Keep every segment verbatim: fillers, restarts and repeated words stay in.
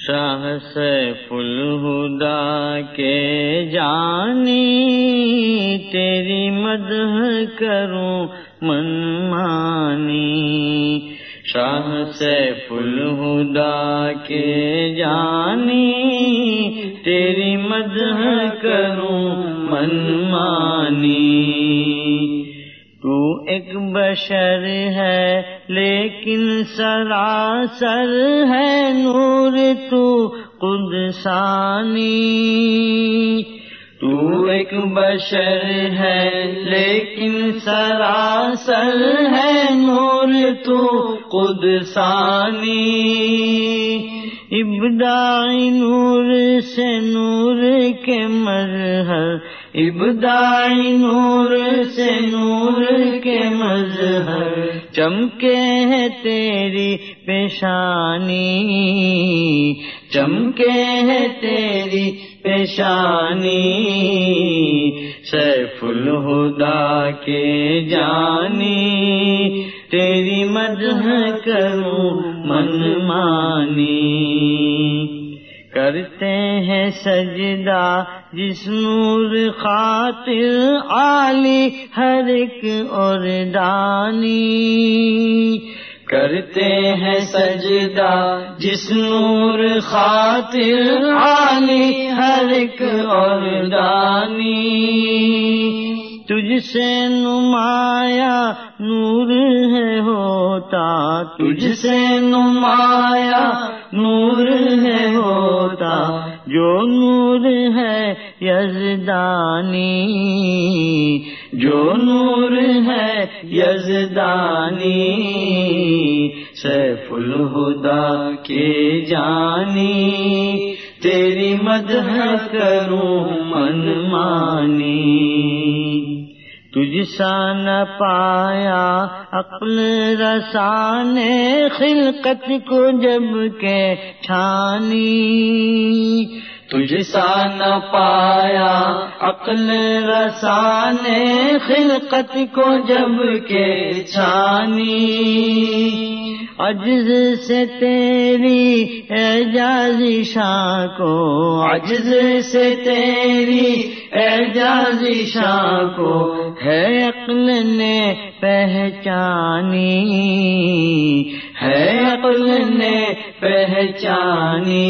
شاہ safe الہدا کے جانی تیری مدح کروں من مانی، شاہ سیف الہدا کے جانی تیری مدح کروں من مانی۔ تو ایک بشر ہے لیکن سراسر ہے نور تو قدسانی، تو ایک بشر ہے لیکن سراسر ہے نور تو قدسانی، ابداعی نور سے نور کے مظہر، ابداعی نور سے نور کے مظہر، چمکے ہے تیری پیشانی، چمکے ہے تیری پیشانی، سیف الہدا کے جانی تیری مدح کروں من مانی۔ کرتے ہیں سجدہ جس نور خاطر عالی ہر ایک اور دانی، کرتے ہیں سجدہ جس نور خاطر عالی ہر ایک اور دانی، تجھ سے نمایاں نور ہے ہوتا، تجھ سے نمایاں نور ہے ہوتا، جو نور ہے یزدانی، جو نور ہے یزدانی، سیف الہدا کے جانی تیری مدح کروں من مانی۔ تجھ سا نہ پایا عقل رسانے خلقت کو جب کہ چھانی، تجھ سا نہ پایا عقل رسانے خلقت کو جب کہ چھانی، عجز سے تیری اعجاز شان کو، عجز سے تیری اعجاز شان کو ہے عقل نے پہچانی، ہے عقل نے پہچانی،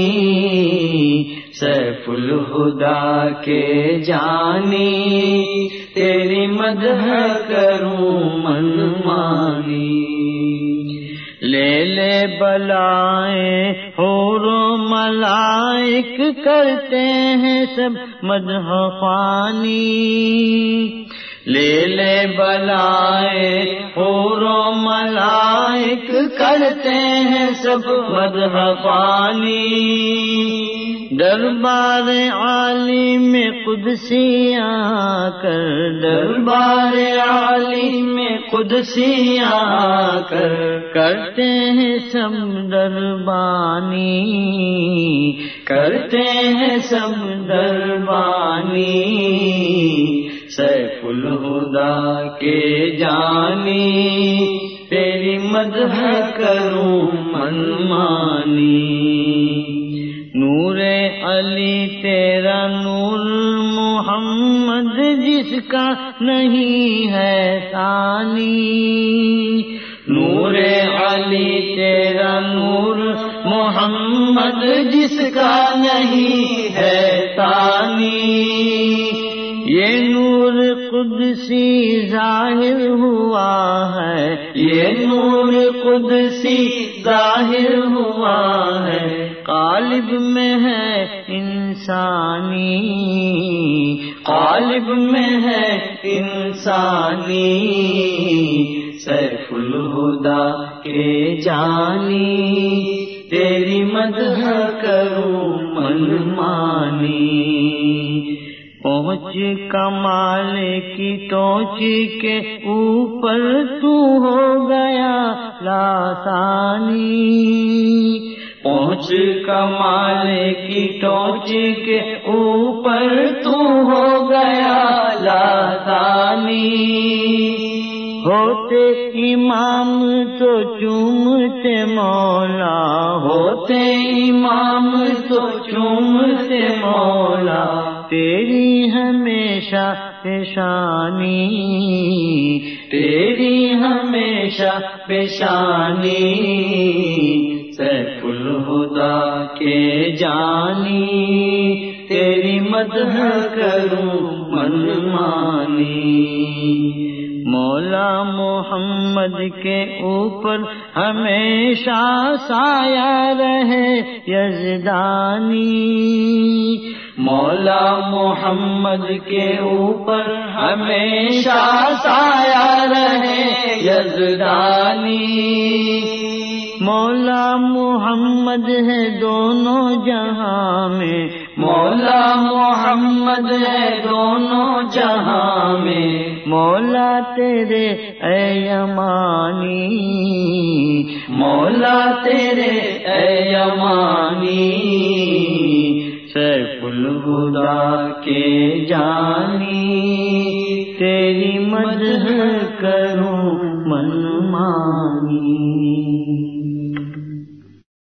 سیف الہدا کے جانی تیری مدح کروں من مانی۔ لے لے بلائیں حور و ملائک کرتے ہیں سب مدح خوانی، لے لے بلائیں حور و ملائک کرتے ہیں سب مدح خوانی، دربار عالی میں قدسی آ کر، دربار عالی میں قدسی آ کر کرتے ہیں سب دربانی، کرتے ہیں سب دربانی، سیف الہدا کے جانی تیری مدح کروں من مانی۔ نور علی تیرا نور محمد جس کا نہیں ہے ثانی، نور علی تیرا نور محمد جس کا نہیں ہے ثانی، یہ نور قدسی ظاہر ہوا ہے، یہ نور قدسی ظاہر ہوا ہے، قالب میں ہے انسانی، قالب میں ہے انسانی، سیف الہدا کے جانی تیری مدح کروں من مانی۔ پہنچ کمال کی ٹوچ کے اوپر تو ہو گیا لاسانی، پہنچ کمال کی ٹوچ کے اوپر تو ہو گیا لاسانی، ہوتے امام تو چومتے مولا، ہوتے امام تو چومتے مولا، تیری ہمیشہ پیشانی، تیری ہمیشہ پیشانی، سیف الہدیٰ کے جانی، تیری مدح کروں من مانی۔ مولا محمد کے اوپر ہمیشہ سایہ رہے یزدانی، مولا محمد کے اوپر ہمیشہ سایہ رہے یزدانی، مولا محمد ہے دونوں جہاں میں، مولا محمد ہے دونوں جہاں میں، مولا تیرے اے یمانی، مولا تیرے اے یمانی، سیف الہدیٰ کے جانی، تیری مدح کروں من مانی۔